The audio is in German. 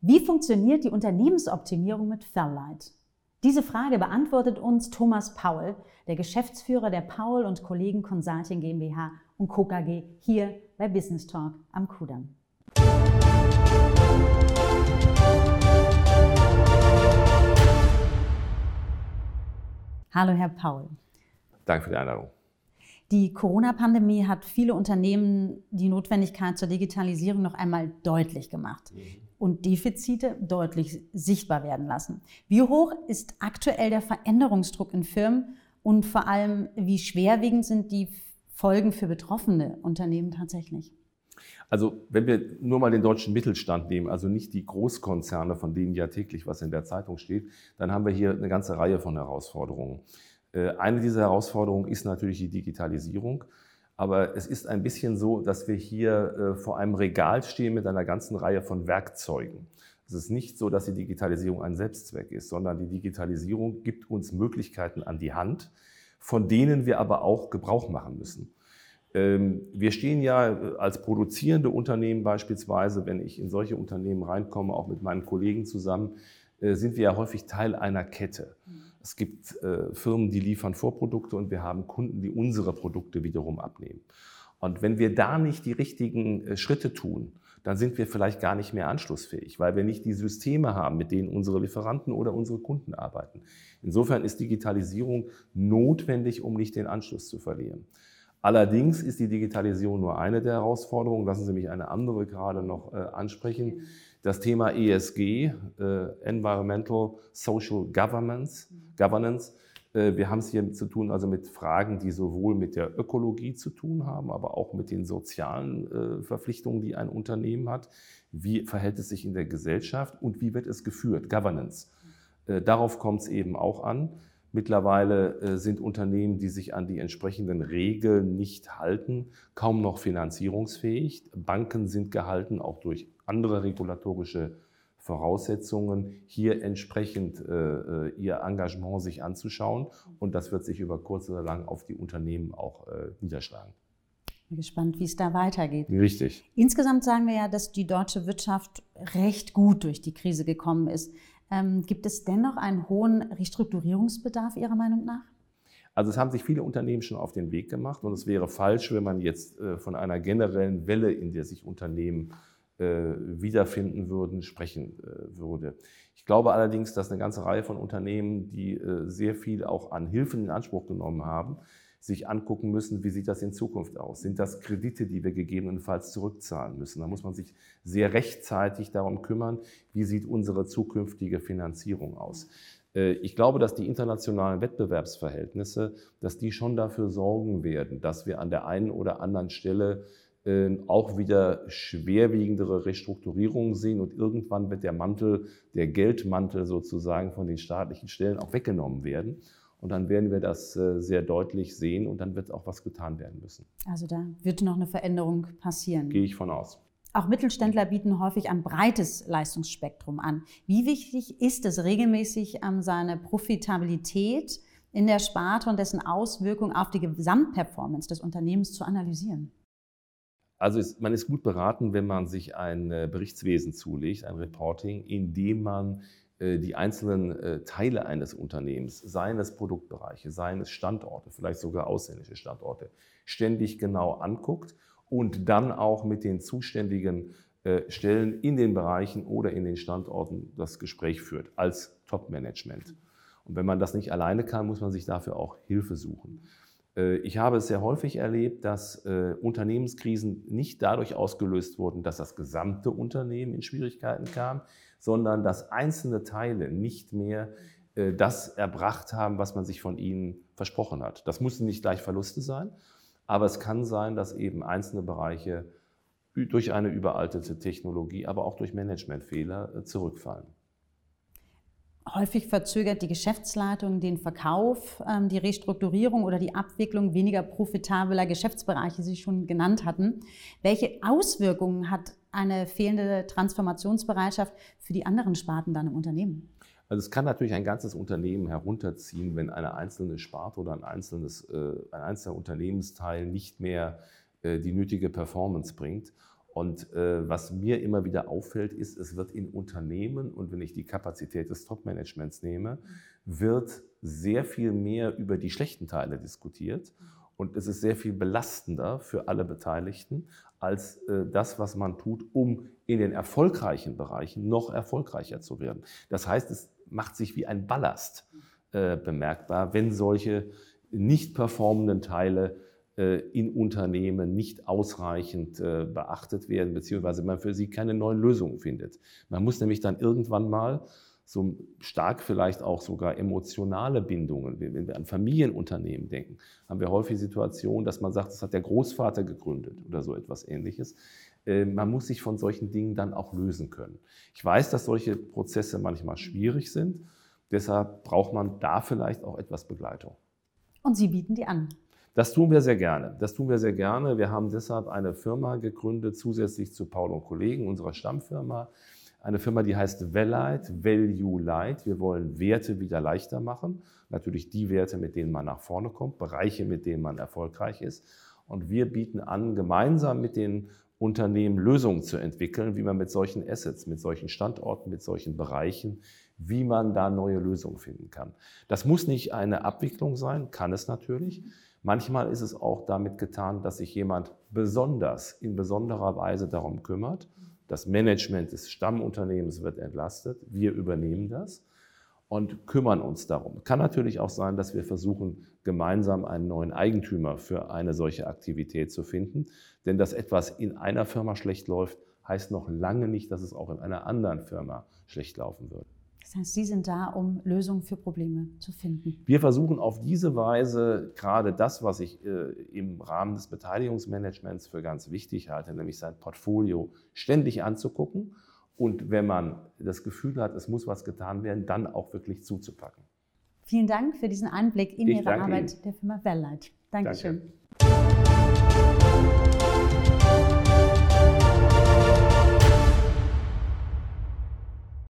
Wie funktioniert die Unternehmensoptimierung mit Fairlight? Diese Frage beantwortet uns Thomas Paul, der Geschäftsführer der Paul & Kollegen Consulting GmbH und Co. KG hier bei Business Talk am Kudamm. Hallo Herr Paul. Danke für die Einladung. Die Corona-Pandemie hat viele Unternehmen die Notwendigkeit zur Digitalisierung noch einmal deutlich gemacht und Defizite deutlich sichtbar werden lassen. Wie hoch ist aktuell der Veränderungsdruck in Firmen und vor allem, wie schwerwiegend sind die Folgen für betroffene Unternehmen tatsächlich? Also wenn wir nur mal den deutschen Mittelstand nehmen, also nicht die Großkonzerne, von denen ja täglich was in der Zeitung steht, dann haben wir hier eine ganze Reihe von Herausforderungen. Eine dieser Herausforderungen ist natürlich die Digitalisierung, aber es ist ein bisschen so, dass wir hier vor einem Regal stehen mit einer ganzen Reihe von Werkzeugen. Es ist nicht so, dass die Digitalisierung ein Selbstzweck ist, sondern die Digitalisierung gibt uns Möglichkeiten an die Hand, von denen wir aber auch Gebrauch machen müssen. Wir stehen ja als produzierende Unternehmen beispielsweise, wenn ich in solche Unternehmen reinkomme, auch mit meinen Kollegen zusammen, sind wir ja häufig Teil einer Kette. Es gibt Firmen, die liefern Vorprodukte und wir haben Kunden, die unsere Produkte wiederum abnehmen. Und wenn wir da nicht die richtigen Schritte tun, dann sind wir vielleicht gar nicht mehr anschlussfähig, weil wir nicht die Systeme haben, mit denen unsere Lieferanten oder unsere Kunden arbeiten. Insofern ist Digitalisierung notwendig, um nicht den Anschluss zu verlieren. Allerdings ist die Digitalisierung nur eine der Herausforderungen. Lassen Sie mich eine andere gerade noch ansprechen. Das Thema ESG, Environmental Social Governance. Wir haben es hier zu tun also mit Fragen, die sowohl mit der Ökologie zu tun haben, aber auch mit den sozialen Verpflichtungen, die ein Unternehmen hat. Wie verhält es sich in der Gesellschaft und wie wird es geführt? Governance. Darauf kommt es eben auch an. Mittlerweile sind Unternehmen, die sich an die entsprechenden Regeln nicht halten, kaum noch finanzierungsfähig. Banken sind gehalten, auch durch andere regulatorische Voraussetzungen, hier entsprechend ihr Engagement sich anzuschauen. Und das wird sich über kurz oder lang auf die Unternehmen auch niederschlagen. Ich bin gespannt, wie es da weitergeht. Richtig. Insgesamt sagen wir ja, dass die deutsche Wirtschaft recht gut durch die Krise gekommen ist. Gibt es dennoch einen hohen Restrukturierungsbedarf Ihrer Meinung nach? Also es haben sich viele Unternehmen schon auf den Weg gemacht und es wäre falsch, wenn man jetzt von einer generellen Welle, in der sich Unternehmen wiederfinden würden, sprechen würde. Ich glaube allerdings, dass eine ganze Reihe von Unternehmen, die sehr viel auch an Hilfen in Anspruch genommen haben, sich angucken müssen, wie sieht das in Zukunft aus? Sind das Kredite, die wir gegebenenfalls zurückzahlen müssen? Da muss man sich sehr rechtzeitig darum kümmern, wie sieht unsere zukünftige Finanzierung aus? Ich glaube, dass die internationalen Wettbewerbsverhältnisse, dass die schon dafür sorgen werden, dass wir an der einen oder anderen Stelle auch wieder schwerwiegendere Restrukturierungen sehen und irgendwann wird der Geldmantel sozusagen von den staatlichen Stellen auch weggenommen werden. Und dann werden wir das sehr deutlich sehen und dann wird auch was getan werden müssen. Also da wird noch eine Veränderung passieren. Gehe ich von aus. Auch Mittelständler bieten häufig ein breites Leistungsspektrum an. Wie wichtig ist es, regelmäßig seine Profitabilität in der Sparte und dessen Auswirkungen auf die Gesamtperformance des Unternehmens zu analysieren? Also man ist gut beraten, wenn man sich ein Berichtswesen zulegt, ein Reporting, in dem man die einzelnen Teile eines Unternehmens, seien es Produktbereiche, seien es Standorte, vielleicht sogar ausländische Standorte, ständig genau anguckt und dann auch mit den zuständigen Stellen in den Bereichen oder in den Standorten das Gespräch führt als Top-Management. Und wenn man das nicht alleine kann, muss man sich dafür auch Hilfe suchen. Ich habe es sehr häufig erlebt, dass Unternehmenskrisen nicht dadurch ausgelöst wurden, dass das gesamte Unternehmen in Schwierigkeiten kam, sondern dass einzelne Teile nicht mehr das erbracht haben, was man sich von ihnen versprochen hat. Das müssen nicht gleich Verluste sein, aber es kann sein, dass eben einzelne Bereiche durch eine überaltete Technologie, aber auch durch Managementfehler zurückfallen. Häufig verzögert die Geschäftsleitung den Verkauf, die Restrukturierung oder die Abwicklung weniger profitabler Geschäftsbereiche, die Sie schon genannt hatten. Welche Auswirkungen hat eine fehlende Transformationsbereitschaft für die anderen Sparten dann im Unternehmen? Also es kann natürlich ein ganzes Unternehmen herunterziehen, wenn eine einzelne Sparte oder ein einzelner Unternehmensteil nicht mehr die nötige Performance bringt. Und was mir immer wieder auffällt, ist, es wird in Unternehmen, und wenn ich die Kapazität des Top-Managements nehme, wird sehr viel mehr über die schlechten Teile diskutiert. Und es ist sehr viel belastender für alle Beteiligten als das, was man tut, um in den erfolgreichen Bereichen noch erfolgreicher zu werden. Das heißt, es macht sich wie ein Ballast bemerkbar, wenn solche nicht performenden Teile in Unternehmen nicht ausreichend beachtet werden, beziehungsweise man für sie keine neuen Lösungen findet. Man muss nämlich dann irgendwann mal so stark vielleicht auch sogar emotionale Bindungen, wenn wir an Familienunternehmen denken, haben wir häufig Situationen, dass man sagt, das hat der Großvater gegründet oder so etwas Ähnliches. Man muss sich von solchen Dingen dann auch lösen können. Ich weiß, dass solche Prozesse manchmal schwierig sind, deshalb braucht man da vielleicht auch etwas Begleitung. Und Sie bieten die an? Das tun wir sehr gerne. Wir haben deshalb eine Firma gegründet, zusätzlich zu Paul und Kollegen, unserer Stammfirma. Eine Firma, die heißt Velight, Value Light. Wir wollen Werte wieder leichter machen. Natürlich die Werte, mit denen man nach vorne kommt, Bereiche, mit denen man erfolgreich ist. Und wir bieten an, gemeinsam mit den Unternehmen Lösungen zu entwickeln, wie man mit solchen Assets, mit solchen Standorten, mit solchen Bereichen, wie man da neue Lösungen finden kann. Das muss nicht eine Abwicklung sein, kann es natürlich. Manchmal ist es auch damit getan, dass sich jemand in besonderer Weise darum kümmert. Das Management des Stammunternehmens wird entlastet. Wir übernehmen das und kümmern uns darum. Kann natürlich auch sein, dass wir versuchen, gemeinsam einen neuen Eigentümer für eine solche Aktivität zu finden. Denn dass etwas in einer Firma schlecht läuft, heißt noch lange nicht, dass es auch in einer anderen Firma schlecht laufen wird. Das heißt, Sie sind da, um Lösungen für Probleme zu finden. Wir versuchen auf diese Weise gerade das, was ich im Rahmen des Beteiligungsmanagements für ganz wichtig halte, nämlich sein Portfolio ständig anzugucken und wenn man das Gefühl hat, es muss was getan werden, dann auch wirklich zuzupacken. Vielen Dank für diesen Einblick in Ihre Arbeit der Firma Velight. Dankeschön. Danke.